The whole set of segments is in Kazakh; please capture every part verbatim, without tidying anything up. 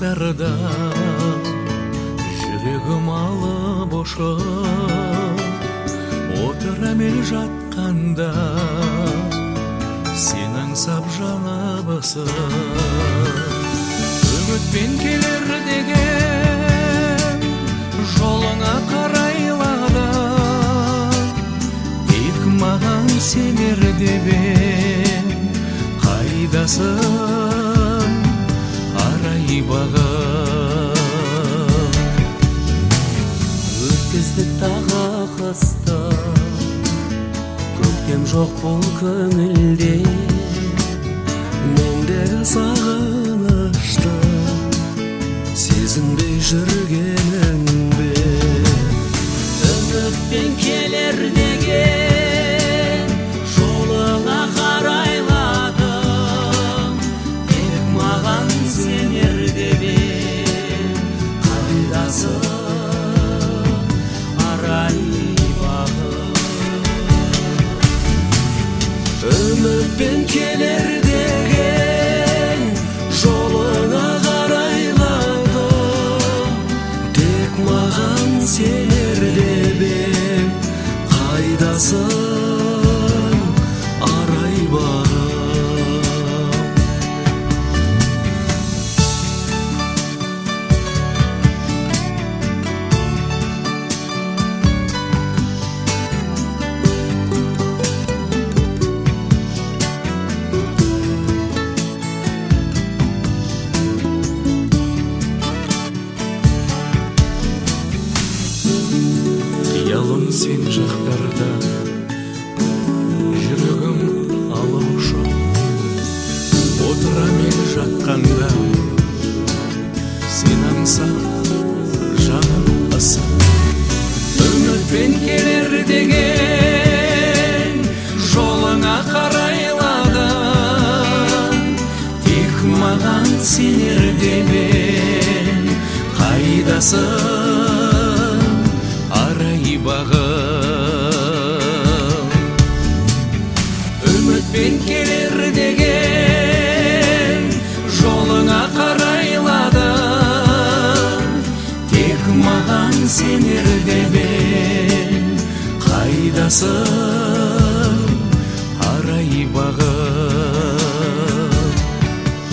жақтарда жүрегім алы бошы отырам ел жатқанда сен аңсап жаныбысы үмітпен келер деген жолыңа қарайлады тек маған сенер деп ең қайдасың арай бағым өткіздік тағы қысты көктем жоқ бұл көңілде мендегі сағынышты сезінбей жүргенің бе үмітпен келер деген жолыңа қарайладым тек маған сенер деп ең қайдасың арай бағым үмітпен келер деген жолыңа қарайладым тек маған сенер деп ең қайдасың арай бағым қиялым сен жақтарда жүрегім алы ұшып отырам ел жатқанда сен аңсап жаным ысып үмітпен келер деген жолыңа қарайладым тек маған сенер деп ең қайдасың арай бағым үмітпен келер деген жолыңа қарайладым тек маған сенер деп ең қайдасың арай бағым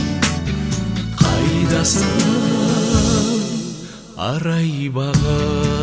қайдасың арай бағым